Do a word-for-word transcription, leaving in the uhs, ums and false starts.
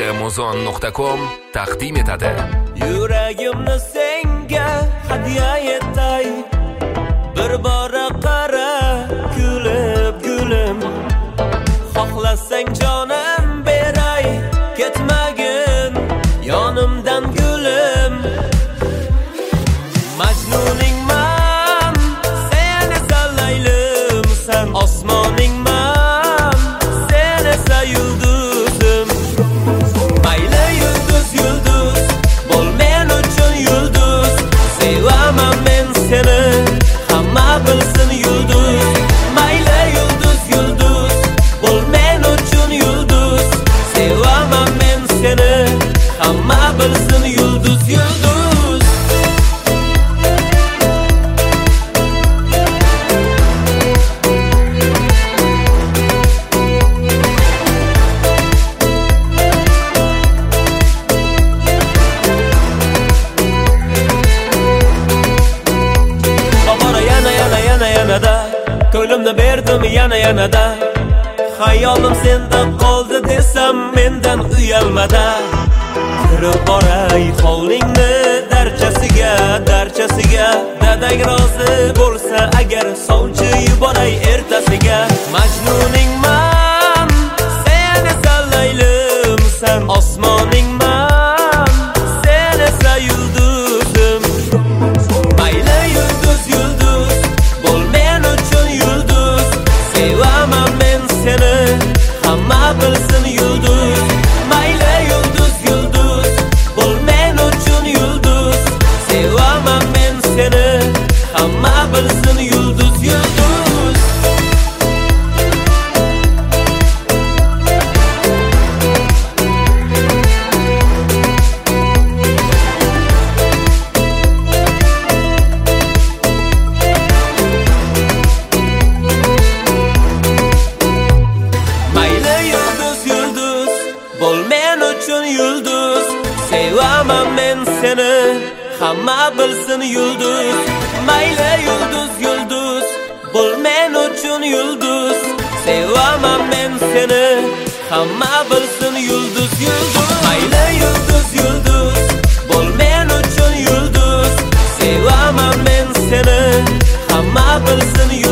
amazon nuqta com taqdim etadi. Yuragimni senga hadya etay, bir bora qara kulib gulim, xohlasang jonim beray, ketmagin yonimdan gulim. Majnuningman, sen esa laylimsan, osmoningman, sen esa yulduzim. Mayli yulduz yulduz, bo'l men uchun yulduz, sevaman men seni, hamma bilsin yulduz. Mayli yulduz yulduz, bo'l men uchun yulduz, sevaman men seni, hamma bilsin yulduz yulduz. Ko'limni berdim yana yanada, xayolim senda qoldi desam mendan uyalmada. Kirib boray hovlingni darchasiga, darchasiga, dadang rozi bo'lsa agar sovchi yuboray ertasiga. Majnuningman, sen esa laylimsan, osmoningman, sen esa yulduzim. Mayli yulduz yulduz, bo'l men uchun yulduz, sevaman men seni, hamma bilsin yulduz. Mayli yulduz yulduz, bo'l men uchun yulduz, sevaman men seni, hamma bilsin yulduz yulduz. Bo'l men uchun yulduz, sevaman men seni, hamma bilsin yulduz. Mayli yulduz yulduz, bo'l men uchun yulduz, sevaman men seni, hamma bilsin yulduz yulduz. Mayli yulduz yulduz, bo'l men uchun yulduz, sevaman men seni, hamma bilsin yulduz.